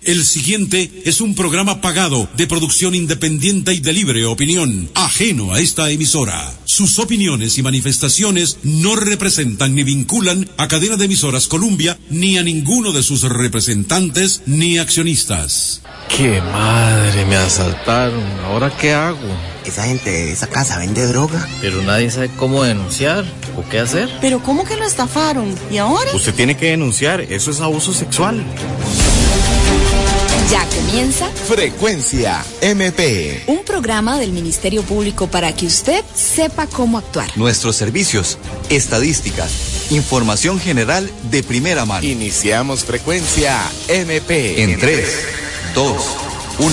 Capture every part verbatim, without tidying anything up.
El siguiente es un programa pagado de producción independiente y de libre opinión, ajeno a esta emisora. Sus opiniones y manifestaciones no representan ni vinculan a Cadena de Emisoras Columbia ni a ninguno de sus representantes ni accionistas. ¡Qué madre! Me asaltaron. ¿Ahora qué hago? Esa gente de esa casa vende droga. Pero nadie sabe cómo denunciar o qué hacer. ¿Pero cómo que lo estafaron? ¿Y ahora? Usted tiene que denunciar. Eso es abuso sexual. Ya comienza Frecuencia M P, un programa del Ministerio Público para que usted sepa cómo actuar. Nuestros servicios, estadísticas, información general de primera mano. Iniciamos Frecuencia M P en tres, dos, uno.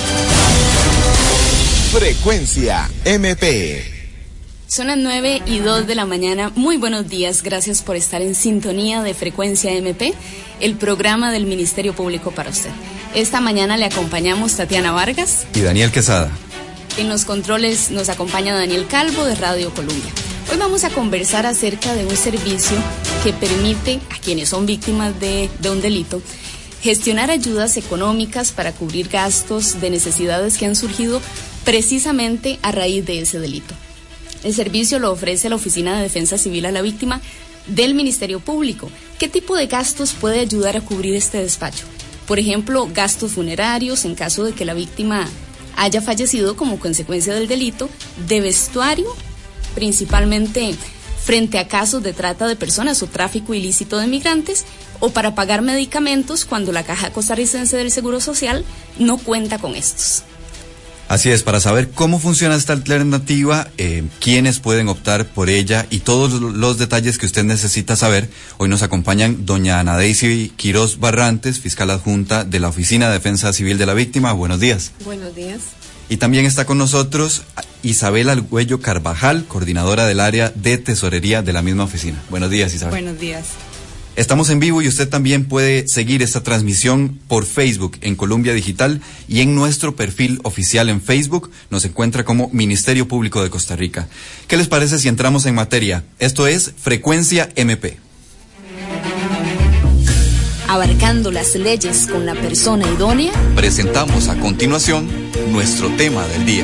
Frecuencia M P. Son las nueve y dos de la mañana. Muy buenos días. Gracias por estar en sintonía de Frecuencia M P, el programa del Ministerio Público para usted. Esta mañana le acompañamos Tatiana Vargas y Daniel Quesada. En los controles nos acompaña Daniel Calvo de Radio Columbia. Hoy vamos a conversar acerca de un servicio que permite a quienes son víctimas de, de un delito gestionar ayudas económicas para cubrir gastos de necesidades que han surgido precisamente a raíz de ese delito. El servicio lo ofrece la Oficina de Defensa Civil a la Víctima del Ministerio Público. ¿Qué tipo de gastos puede ayudar a cubrir este despacho? Por ejemplo, gastos funerarios en caso de que la víctima haya fallecido como consecuencia del delito, de vestuario, principalmente frente a casos de trata de personas o tráfico ilícito de migrantes, o para pagar medicamentos cuando la Caja Costarricense del Seguro Social no cuenta con estos. Así es, para saber cómo funciona esta alternativa, eh, quiénes pueden optar por ella y todos los detalles que usted necesita saber, hoy nos acompañan doña Ana Daisy Quiroz Barrantes, fiscal adjunta de la Oficina de Defensa Civil de la Víctima. Buenos días. Buenos días. Y también está con nosotros Isabel Argüello Carvajal, coordinadora del área de tesorería de la misma oficina. Buenos días, Isabel. Buenos días. Estamos en vivo y usted también puede seguir esta transmisión por Facebook en Columbia Digital y en nuestro perfil oficial en Facebook nos encuentra como Ministerio Público de Costa Rica. ¿Qué les parece si entramos en materia? Esto es Frecuencia M P. Abarcando las leyes con la persona idónea. Presentamos a continuación nuestro tema del día.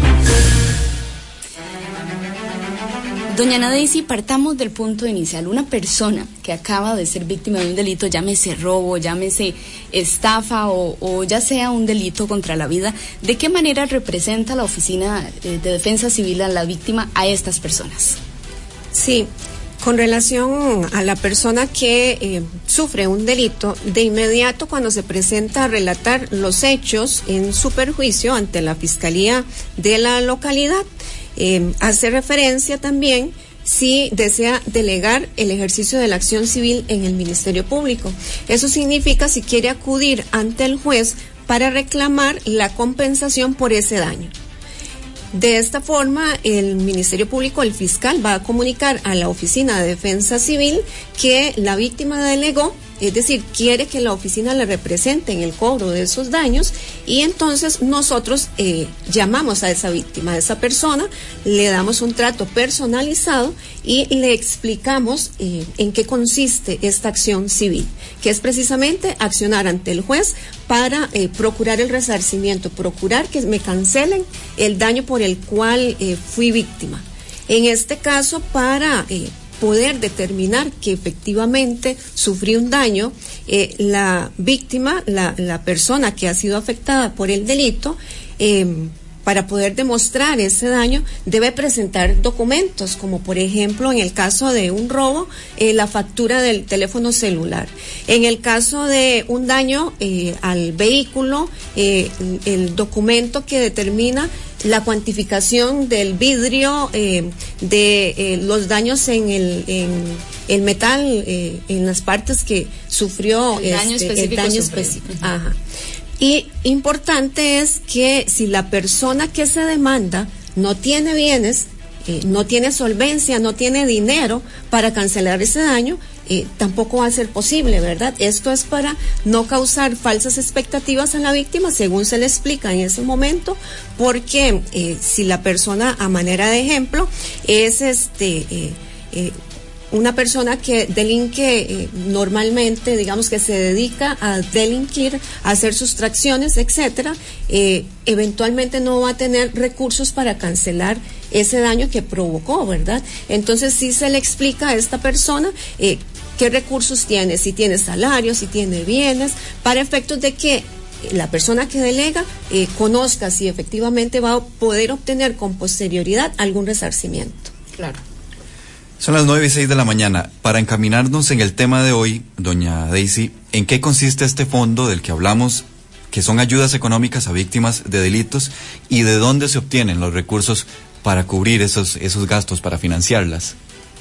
Doña Ana Daisy, partamos del punto inicial. Una persona que acaba de ser víctima de un delito, llámese robo, llámese estafa o, o ya sea un delito contra la vida, ¿de qué manera representa la Oficina de Defensa Civil a la víctima a estas personas? Sí, con relación a la persona que eh, sufre un delito, de inmediato cuando se presenta a relatar los hechos en su perjuicio ante la Fiscalía de la localidad, Eh, hace referencia también si desea delegar el ejercicio de la acción civil en el Ministerio Público. Eso significa si quiere acudir ante el juez para reclamar la compensación por ese daño. De esta forma, el Ministerio Público, el fiscal, va a comunicar a la Oficina de Defensa Civil que la víctima delegó, es decir, quiere que la oficina le represente en el cobro de esos daños, y entonces nosotros eh, llamamos a esa víctima, a esa persona, le damos un trato personalizado y le explicamos eh, en qué consiste esta acción civil, que es precisamente accionar ante el juez para eh, procurar el resarcimiento, procurar que me cancelen el daño por el cual eh, fui víctima. En este caso, para eh, poder determinar que efectivamente sufrí un daño, eh, la víctima, la, la persona que ha sido afectada por el delito, eh, para poder demostrar ese daño, debe presentar documentos, como por ejemplo en el caso de un robo, eh, la factura del teléfono celular. En el caso de un daño eh, al vehículo, eh, el documento que determina la cuantificación del vidrio, eh, de eh, los daños en el, en el metal, eh, en las partes que sufrió el daño este, específico. El daño específico. Uh-huh. Ajá. Y importante es que si la persona que se demanda no tiene bienes, eh, no tiene solvencia, no tiene dinero para cancelar ese daño, eh, tampoco va a ser posible, ¿verdad? Esto es para no causar falsas expectativas a la víctima, según se le explica en ese momento, porque eh, si la persona, a manera de ejemplo, es este... Eh, eh, una persona que delinque eh, normalmente, digamos que se dedica a delinquir, a hacer sustracciones, etcétera, eh, eventualmente no va a tener recursos para cancelar ese daño que provocó, ¿verdad? Entonces sí se le explica a esta persona eh, qué recursos tiene, si tiene salario, si tiene bienes, para efectos de que la persona que delega eh, conozca si efectivamente va a poder obtener con posterioridad algún resarcimiento. Claro. Son las nueve y seis de la mañana. Para encaminarnos en el tema de hoy, doña Daisy, ¿en qué consiste este fondo del que hablamos, que son ayudas económicas a víctimas de delitos, y de dónde se obtienen los recursos para cubrir esos, esos gastos, para financiarlas?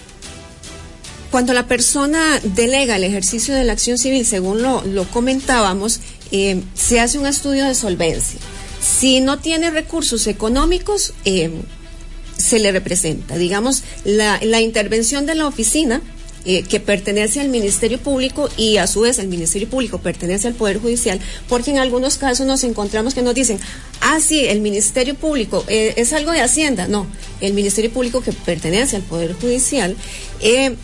Cuando la persona delega el ejercicio de la acción civil, según lo, lo comentábamos, eh, se hace un estudio de solvencia. Si no tiene recursos económicos, eh, se le representa, digamos, la, la intervención de la oficina, eh, que pertenece al Ministerio Público, y a su vez el Ministerio Público pertenece al Poder Judicial, porque en algunos casos nos encontramos que nos dicen, ah, sí, el Ministerio Público eh, es algo de Hacienda. No, el Ministerio Público, que pertenece al Poder Judicial, eh,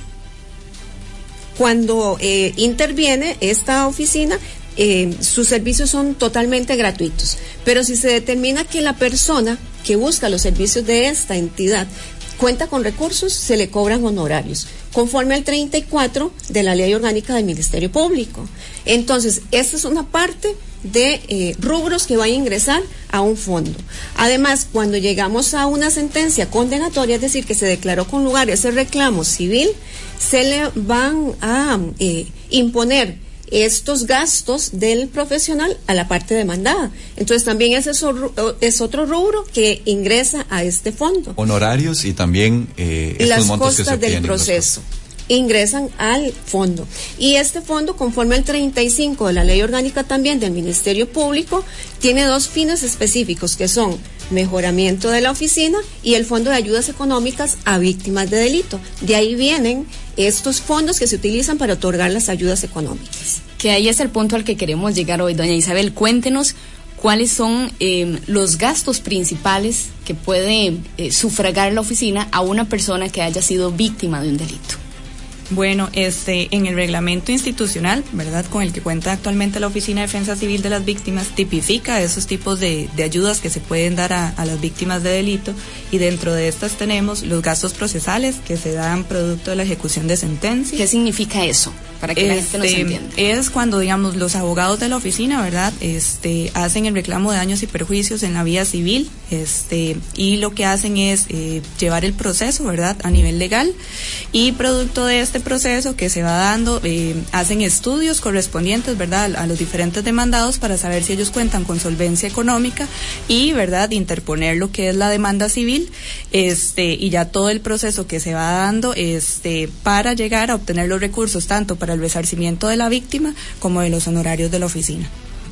cuando eh, interviene esta oficina, eh, sus servicios son totalmente gratuitos. Pero si se determina que la persona que busca los servicios de esta entidad cuenta con recursos, se le cobran honorarios, conforme al treinta y cuatro de la Ley Orgánica del Ministerio Público. Entonces, esta es una parte de eh, rubros que van a ingresar a un fondo. Además, cuando llegamos a una sentencia condenatoria, es decir, que se declaró con lugar ese reclamo civil, se le van a eh, imponer estos gastos del profesional a la parte demandada. Entonces también ese es otro rubro que ingresa a este fondo. Honorarios y también eh, estos las montos costas que se obtienen, del proceso ingresan al fondo. Y este fondo, conforme al treinta y cinco de la Ley Orgánica también del Ministerio Público, tiene dos fines específicos, que son mejoramiento de la oficina y el Fondo de Ayudas Económicas a Víctimas de Delito. De ahí vienen estos fondos que se utilizan para otorgar las ayudas económicas. Que ahí es el punto al que queremos llegar hoy. Doña Isabel, cuéntenos cuáles son eh, los gastos principales que puede eh, sufragar la oficina a una persona que haya sido víctima de un delito. Bueno, este, en el reglamento institucional, ¿verdad?, con el que cuenta actualmente la Oficina de Defensa Civil de las Víctimas, tipifica esos tipos de, de ayudas que se pueden dar a, a las víctimas de delito, y dentro de estas tenemos los gastos procesales que se dan producto de la ejecución de sentencia. ¿Qué significa eso? Para que este, la gente nos entienda. Es cuando, digamos, los abogados de la oficina, ¿verdad?, este, hacen el reclamo de daños y perjuicios en la vía civil, este, y lo que hacen es eh, llevar el proceso, ¿verdad?, a nivel legal, y producto de este proceso que se va dando, eh, hacen estudios correspondientes, ¿verdad?, a los diferentes demandados para saber si ellos cuentan con solvencia económica y, ¿verdad?, interponer lo que es la demanda civil, este, y ya todo el proceso que se va dando, este, para llegar a obtener los recursos tanto para el resarcimiento de la víctima como de los honorarios de la oficina.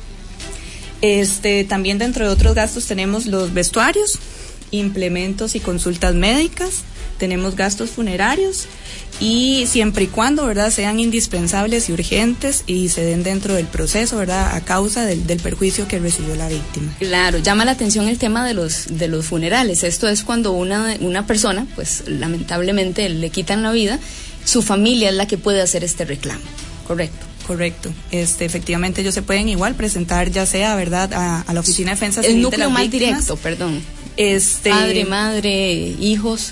Este, también dentro de otros gastos tenemos los vestuarios, implementos y consultas médicas, tenemos gastos funerarios, y siempre y cuando, ¿verdad?, sean indispensables y urgentes y se den dentro del proceso, ¿verdad?, a causa del, del perjuicio que recibió la víctima. Claro, llama la atención el tema de los de los funerales. Esto es cuando una una persona, pues lamentablemente le quitan la vida, su familia es la que puede hacer este reclamo, ¿correcto? Correcto. Este, efectivamente ellos se pueden igual presentar, ya sea, ¿verdad?, a, a la Oficina de Defensa Civil el de las núcleo más Víctimas. directo, perdón. Este, padre, madre, hijos.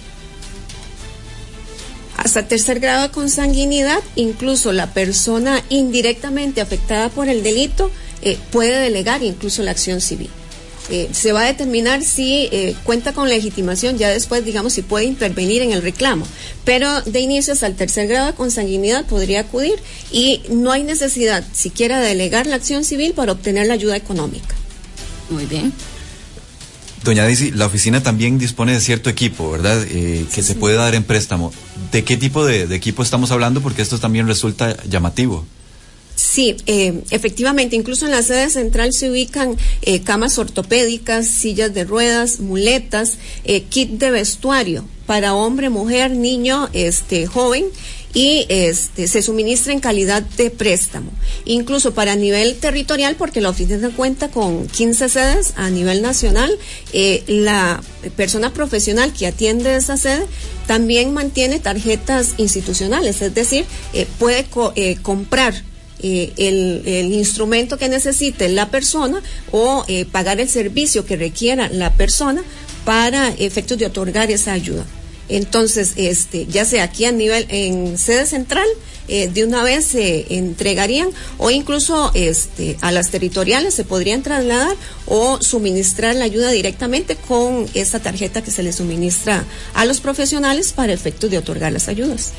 Hasta tercer grado de consanguinidad, incluso la persona indirectamente afectada por el delito eh, puede delegar incluso la acción civil. Eh, se va a determinar si eh, cuenta con legitimación, ya después, digamos, si puede intervenir en el reclamo, pero de inicio hasta el tercer grado de consanguinidad podría acudir, y no hay necesidad siquiera de delegar la acción civil para obtener la ayuda económica. Muy bien. Doña Daisy, la oficina también dispone de cierto equipo, ¿verdad?, eh, que sí, se puede dar en préstamo. ¿De qué tipo de, de equipo estamos hablando? Porque esto también resulta llamativo. Sí, eh, efectivamente, incluso en la sede central se ubican eh, camas ortopédicas, sillas de ruedas, muletas, eh, kit de vestuario para hombre, mujer, niño, este, joven, y este, se suministra en calidad de préstamo, incluso para nivel territorial, porque la oficina cuenta con quince sedes a nivel nacional. Eh, la persona profesional que atiende esa sede también mantiene tarjetas institucionales, es decir, eh, puede co- eh, comprar Eh, el, el instrumento que necesite la persona o eh, pagar el servicio que requiera la persona para efectos de otorgar esa ayuda. Entonces, este, ya sea aquí a nivel, en sede central, eh, de una vez se entregarían, o incluso este, a las territoriales se podrían trasladar o suministrar la ayuda directamente con esa tarjeta que se le suministra a los profesionales para efectos de otorgar las ayudas.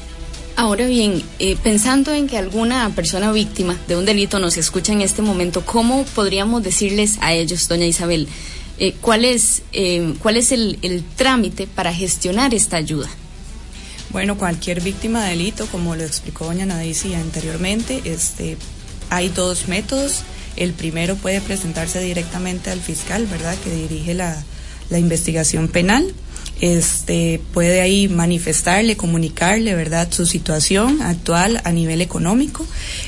Ahora bien, eh, pensando en que alguna persona víctima de un delito nos escucha en este momento, ¿cómo podríamos decirles a ellos, doña Isabel, eh, cuál es, eh, cuál es el, el trámite para gestionar esta ayuda? Bueno, cualquier víctima de delito, como lo explicó doña Nadici anteriormente, este, hay dos métodos. El primero puede presentarse directamente al fiscal, ¿verdad?, que dirige la, la investigación penal. Este, puede ahí manifestarle, comunicarle, ¿verdad?, su situación actual a nivel económico.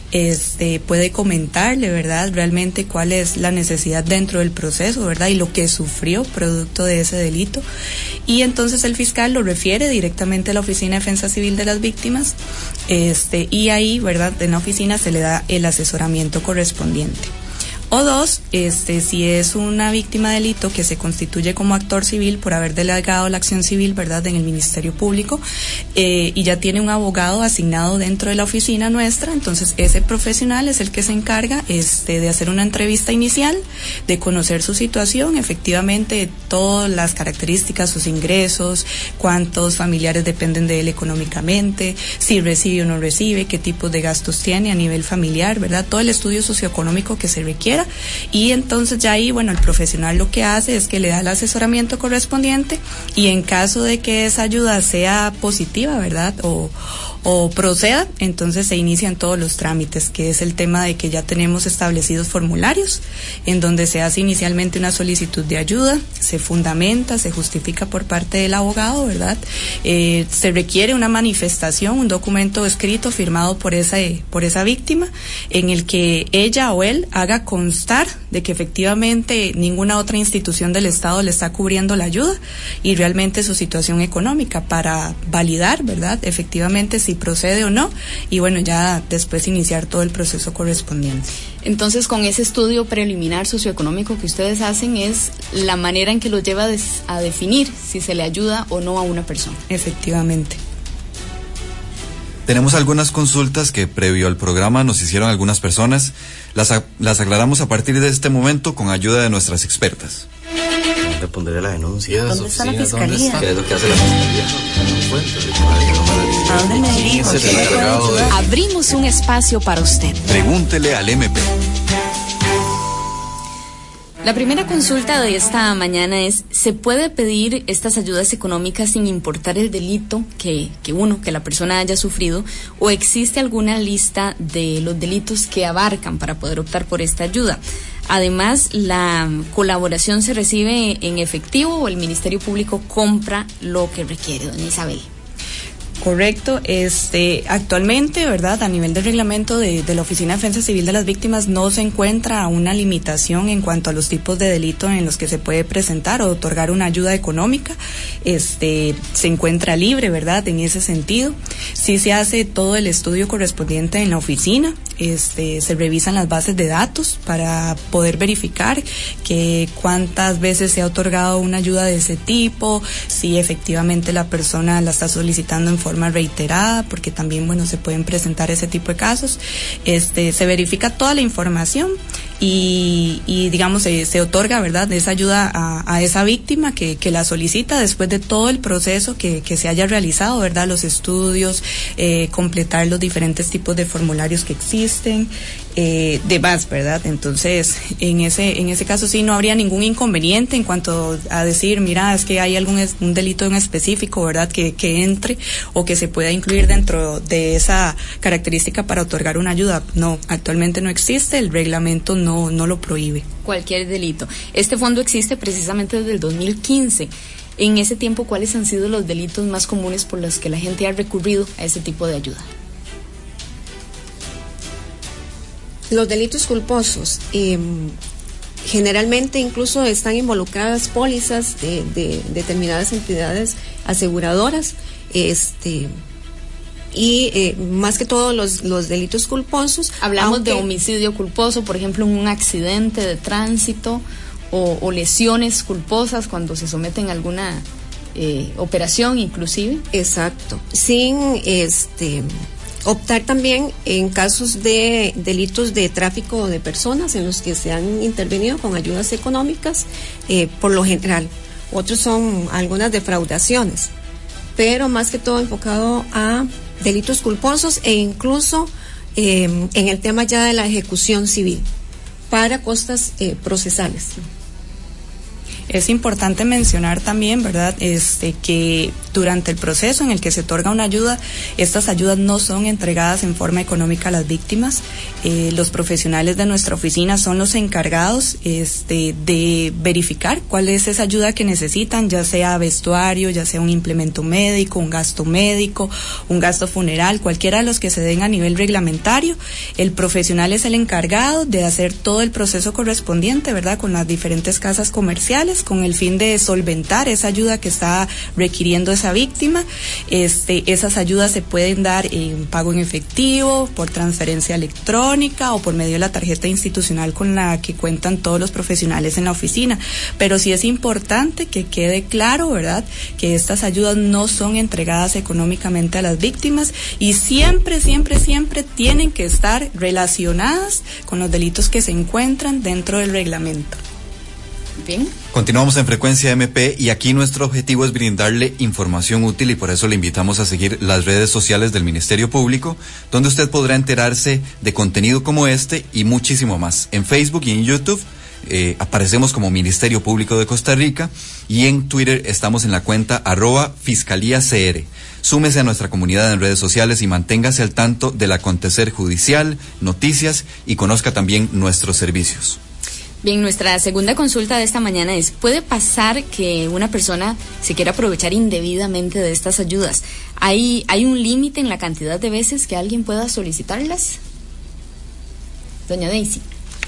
Este, puede comentarle, ¿verdad?, realmente cuál es la necesidad dentro del proceso, ¿verdad?, y lo que sufrió producto de ese delito. Y entonces el fiscal lo refiere directamente a la Oficina de Defensa Civil de las Víctimas, este, y ahí, ¿verdad?, en la oficina se le da el asesoramiento correspondiente. O dos, este, si es una víctima de delito que se constituye como actor civil por haber delegado la acción civil, ¿verdad?, en el Ministerio Público, eh, y ya tiene un abogado asignado dentro de la oficina nuestra, entonces ese profesional es el que se encarga este, de hacer una entrevista inicial, de conocer su situación, efectivamente todas las características, sus ingresos, cuántos familiares dependen de él económicamente, si recibe o no recibe, qué tipos de gastos tiene a nivel familiar, ¿verdad?, todo el estudio socioeconómico que se requiere. Y entonces ya ahí, bueno, el profesional lo que hace es que le da el asesoramiento correspondiente, y en caso de que esa ayuda sea positiva, ¿verdad?, o, o proceda, entonces se inician todos los trámites, que es el tema de que ya tenemos establecidos formularios en donde se hace inicialmente una solicitud de ayuda, se fundamenta, se justifica por parte del abogado, ¿verdad?, eh, se requiere una manifestación, un documento escrito firmado por esa, por esa víctima, en el que ella o él haga constar de que efectivamente ninguna otra institución del Estado le está cubriendo la ayuda y realmente su situación económica, para validar, ¿verdad?, efectivamente si procede o no, y bueno, ya después iniciar todo el proceso correspondiente. Entonces, con ese estudio preliminar socioeconómico que ustedes hacen, es la manera en que los lleva des- a definir si se le ayuda o no a una persona. Efectivamente. Tenemos algunas consultas que previo al programa nos hicieron algunas personas. Las, a, las aclaramos a partir de este momento con ayuda de nuestras expertas. ¿Dónde pondré la denuncia? ¿Dónde está la fiscalía? ¿Qué es lo que hace la fiscalía? ¿A dónde me dirijo? ¿Qué me puede ayudar? Abrimos un espacio para usted. Pregúntele al M P. La primera consulta de esta mañana es: ¿se puede pedir estas ayudas económicas sin importar el delito que, que uno, que la persona haya sufrido, o existe alguna lista de los delitos que abarcan para poder optar por esta ayuda? Además, ¿la colaboración se recibe en efectivo o el Ministerio Público compra lo que requiere, doña Isabel? Correcto, este, actualmente, ¿verdad?, a nivel del reglamento de, de la Oficina de Defensa Civil de las Víctimas no se encuentra una limitación en cuanto a los tipos de delito en los que se puede presentar o otorgar una ayuda económica. Este, se encuentra libre, ¿verdad?, en ese sentido. Sí se hace todo el estudio correspondiente en la oficina, este, se revisan las bases de datos para poder verificar que cuántas veces se ha otorgado una ayuda de ese tipo, si efectivamente la persona la está solicitando en forma forma reiterada, porque también, bueno, se pueden presentar ese tipo de casos. Este, se verifica toda la información y, y digamos, se, se otorga, ¿verdad?, esa ayuda a, a esa víctima que, que la solicita después de todo el proceso que, que se haya realizado, ¿verdad?, los estudios, eh, completar los diferentes tipos de formularios que existen, eh, demás, ¿verdad? Entonces, en ese, en ese caso sí no habría ningún inconveniente en cuanto a decir, mira, es que hay algún es, un delito en específico, ¿verdad?, que, que entre o que se pueda incluir dentro de esa característica para otorgar una ayuda. No, actualmente no existe, el reglamento no, no lo prohíbe. Cualquier delito. Este fondo existe precisamente desde el dos mil quince. En ese tiempo, ¿cuáles han sido los delitos más comunes por los que la gente ha recurrido a ese tipo de ayuda? Los delitos culposos, eh, generalmente incluso están involucradas pólizas de, de determinadas entidades aseguradoras, este y eh, más que todo los, los delitos culposos. Hablamos aunque, de homicidio culposo, por ejemplo, en un accidente de tránsito o, o lesiones culposas cuando se someten a alguna eh, operación inclusive. Exacto, sin este optar también en casos de delitos de tráfico de personas en los que se han intervenido con ayudas económicas, eh, por lo general. Otros son algunas defraudaciones, pero más que todo enfocado a delitos culposos e incluso eh, en el tema ya de la ejecución civil para costas eh, procesales. Es importante mencionar también, ¿verdad?, este, que durante el proceso en el que se otorga una ayuda, estas ayudas no son entregadas en forma económica a las víctimas. Eh, los profesionales de nuestra oficina son los encargados este, de verificar cuál es esa ayuda que necesitan, ya sea vestuario, ya sea un implemento médico, un gasto médico, un gasto funeral, cualquiera de los que se den a nivel reglamentario. El profesional es el encargado de hacer todo el proceso correspondiente, ¿verdad?, con las diferentes casas comerciales, con el fin de solventar esa ayuda que está requiriendo esa víctima. Este, esas ayudas se pueden dar en pago en efectivo, por transferencia electrónica o por medio de la tarjeta institucional con la que cuentan todos los profesionales en la oficina. Pero sí es importante que quede claro, ¿verdad?, que estas ayudas no son entregadas económicamente a las víctimas y siempre, siempre, siempre tienen que estar relacionadas con los delitos que se encuentran dentro del reglamento. Bien. Continuamos en Frecuencia M P y aquí nuestro objetivo es brindarle información útil y por eso le invitamos a seguir las redes sociales del Ministerio Público, donde usted podrá enterarse de contenido como este y muchísimo más. En Facebook y en YouTube eh, aparecemos como Ministerio Público de Costa Rica y en Twitter estamos en la cuenta arroba Fiscalía C R. Súmese a nuestra comunidad en redes sociales y manténgase al tanto del acontecer judicial, noticias y conozca también nuestros servicios. Bien, nuestra segunda consulta de esta mañana es, ¿puede pasar que una persona se quiera aprovechar indebidamente de estas ayudas? ¿Hay, hay un límite en la cantidad de veces que alguien pueda solicitarlas? Doña Daisy.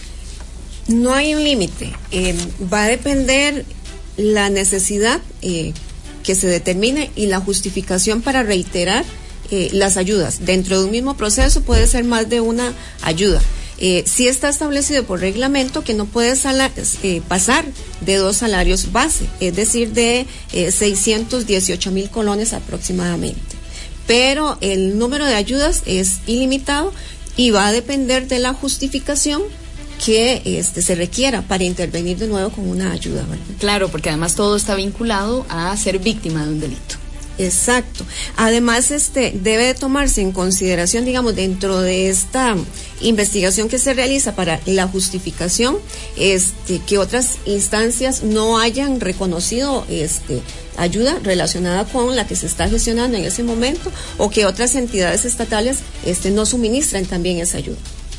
No hay un límite, eh, va a depender la necesidad eh, que se determine y la justificación para reiterar eh, las ayudas. Dentro de un mismo proceso puede ser más de una ayuda. Eh, sí está establecido por reglamento que no puede sala, eh, pasar de dos salarios base, es decir, de eh, seiscientos dieciocho mil colones aproximadamente. Pero el número de ayudas es ilimitado y va a depender de la justificación que este, se requiera para intervenir de nuevo con una ayuda, ¿verdad? Claro, porque además todo está vinculado a ser víctima de un delito. Exacto. Además, este debe de tomarse en consideración, digamos, dentro de esta investigación que se realiza para la justificación, este, que otras instancias no hayan reconocido este ayuda relacionada con la que se está gestionando en ese momento, o que otras entidades estatales este no suministran también esa ayuda.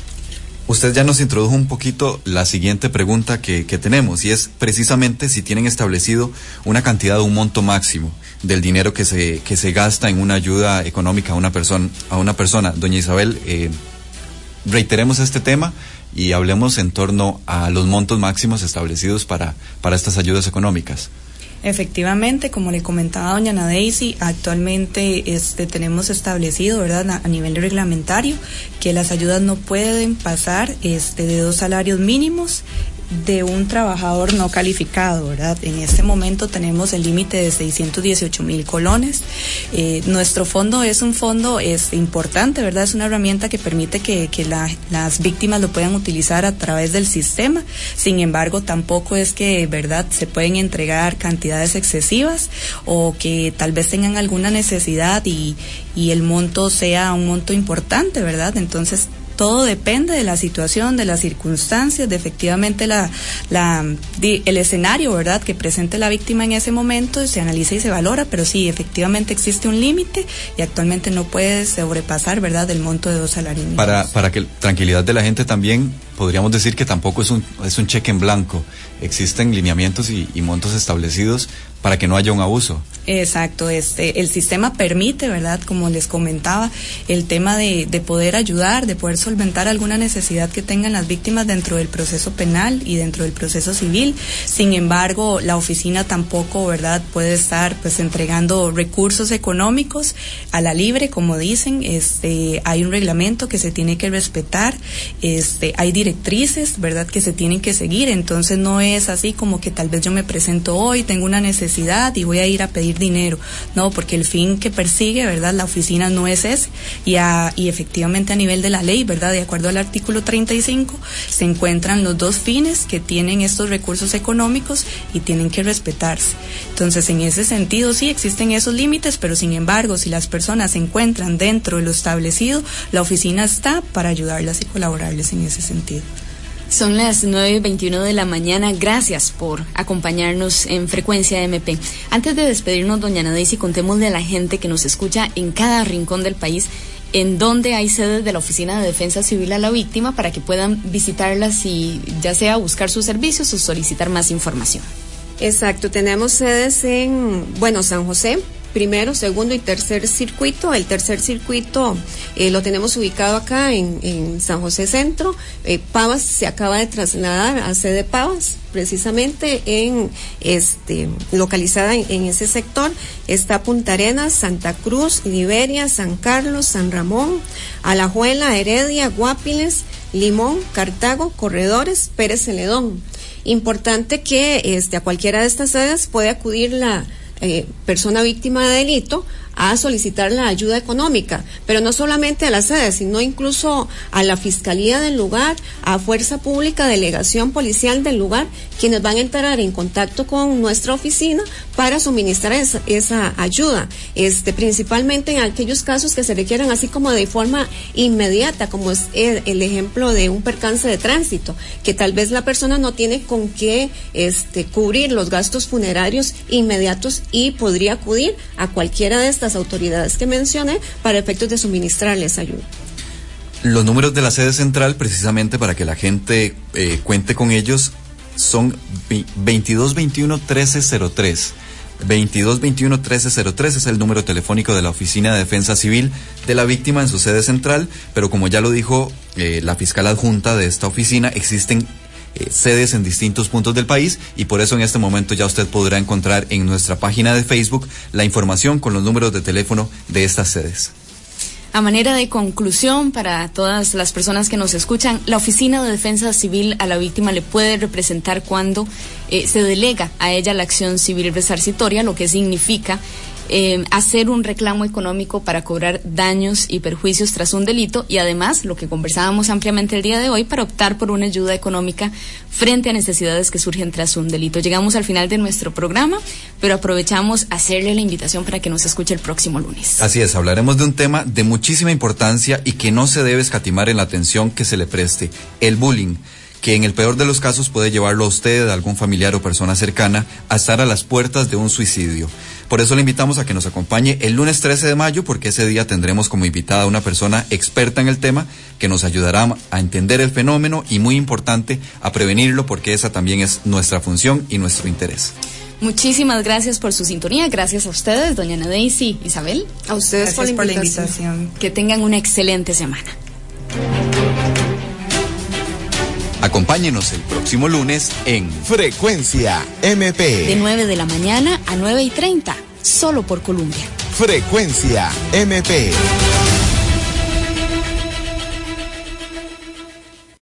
Usted ya nos introdujo un poquito la siguiente pregunta que, que tenemos, y es precisamente si tienen establecido una cantidad, un monto máximo del dinero que se que se gasta en una ayuda económica a una persona. A una persona. Doña Isabel, eh, reiteremos este tema y hablemos en torno a los montos máximos establecidos para, para estas ayudas económicas. Efectivamente, como le comentaba doña Ana Daisy, actualmente este, tenemos establecido, ¿verdad?, a, a nivel reglamentario, que las ayudas no pueden pasar este, de dos salarios mínimos de un trabajador no calificado, ¿verdad? En este momento tenemos el límite de seiscientos dieciocho mil colones. Eh, nuestro fondo es un fondo es importante, ¿verdad? Es una herramienta que permite que, que la, las víctimas lo puedan utilizar a través del sistema. Sin embargo, tampoco es que, ¿verdad?, se pueden entregar cantidades excesivas o que tal vez tengan alguna necesidad y, y el monto sea un monto importante, ¿verdad? Entonces, todo depende de la situación, de las circunstancias, de efectivamente la, la, de, el escenario, ¿verdad?, que presente la víctima en ese momento, se analiza y se valora, pero sí, efectivamente existe un límite y actualmente no puede sobrepasar, ¿verdad?, el monto de dos salarios mínimos. Para, para que tranquilidad de la gente también, podríamos decir que tampoco es un, es un cheque en blanco. Existen lineamientos y, y montos establecidos para que no haya un abuso. Exacto, este, el sistema permite, ¿verdad? Como les comentaba, el tema de, de poder ayudar, de poder solventar alguna necesidad que tengan las víctimas dentro del proceso penal y dentro del proceso civil. Sin embargo, la oficina tampoco, ¿verdad?, puede estar pues entregando recursos económicos a la libre, como dicen. Este, hay un reglamento que se tiene que respetar, este, hay directrices, ¿verdad?, que se tienen que seguir. Entonces no es así como que tal vez yo me presento hoy, tengo una necesidad y voy a ir a pedir dinero, no, porque el fin que persigue, ¿verdad?, la oficina no es ese, y, a, y efectivamente a nivel de la ley, ¿verdad?, de acuerdo al artículo treinta y cinco, se encuentran los dos fines que tienen estos recursos económicos y tienen que respetarse. Entonces, en ese sentido, sí existen esos límites, pero sin embargo, si las personas se encuentran dentro de lo establecido, la oficina está para ayudarlas y colaborarles en ese sentido. Son las nueve y veintiuno de la mañana. Gracias por acompañarnos en Frecuencia M P. Antes de despedirnos, doña Ana Daisy, contémosle a la gente que nos escucha en cada rincón del país en donde hay sedes de la Oficina de Defensa Civil a la Víctima para que puedan visitarlas y ya sea buscar sus servicios o solicitar más información. Exacto, tenemos sedes en, bueno, San José, primero, segundo y tercer circuito. El tercer circuito eh, lo tenemos ubicado acá en, en San José Centro. Eh, Pavas se acaba de trasladar a sede Pavas, precisamente en este localizada en, en ese sector. Está Punta Arenas, Santa Cruz, Liberia, San Carlos, San Ramón, Alajuela, Heredia, Guapiles, Limón, Cartago, Corredores, Pérez Celedón. Importante que este a cualquiera de estas sedes puede acudir la Eh, persona víctima de delito a solicitar la ayuda económica, pero no solamente a la sede, sino incluso a la fiscalía del lugar, a fuerza pública, delegación policial del lugar, quienes van a entrar en contacto con nuestra oficina para suministrar esa, esa ayuda, este, principalmente en aquellos casos que se requieran así como de forma inmediata, como es el, el ejemplo de un percance de tránsito, que tal vez la persona no tiene con qué este, cubrir los gastos funerarios inmediatos y podría acudir a cualquiera de estas las autoridades que mencioné para efectos de suministrarles ayuda. Los números de la sede central, precisamente para que la gente eh, cuente con ellos, son veintidós veintiuno trece cero tres. veintidós veintiuno trece cero tres es el número telefónico de la Oficina de Defensa Civil de la Víctima en su sede central, pero como ya lo dijo eh, la fiscal adjunta de esta oficina, existen Eh, sedes en distintos puntos del país y por eso en este momento ya usted podrá encontrar en nuestra página de Facebook la información con los números de teléfono de estas sedes. A manera de conclusión para todas las personas que nos escuchan, la Oficina de Defensa Civil a la Víctima le puede representar cuando eh, se delega a ella la acción civil resarcitoria, lo que significa Eh, hacer un reclamo económico para cobrar daños y perjuicios tras un delito y además, lo que conversábamos ampliamente el día de hoy, para optar por una ayuda económica frente a necesidades que surgen tras un delito. Llegamos al final de nuestro programa, pero aprovechamos hacerle la invitación para que nos escuche el próximo lunes. Así es, hablaremos de un tema de muchísima importancia y que no se debe escatimar en la atención que se le preste: el bullying, que en el peor de los casos puede llevarlo a usted, a algún familiar o persona cercana, a estar a las puertas de un suicidio. Por eso le invitamos a que nos acompañe el lunes trece de mayo, porque ese día tendremos como invitada a una persona experta en el tema que nos ayudará a entender el fenómeno y, muy importante, a prevenirlo, porque esa también es nuestra función y nuestro interés. Muchísimas gracias por su sintonía, gracias a ustedes, doña Ana Daisy, Isabel. A ustedes por la, por la invitación. invitación. Que tengan una excelente semana. Acompáñenos el próximo lunes en Frecuencia M P. De nueve de la mañana a nueve y treinta, solo por Colombia. Frecuencia M P.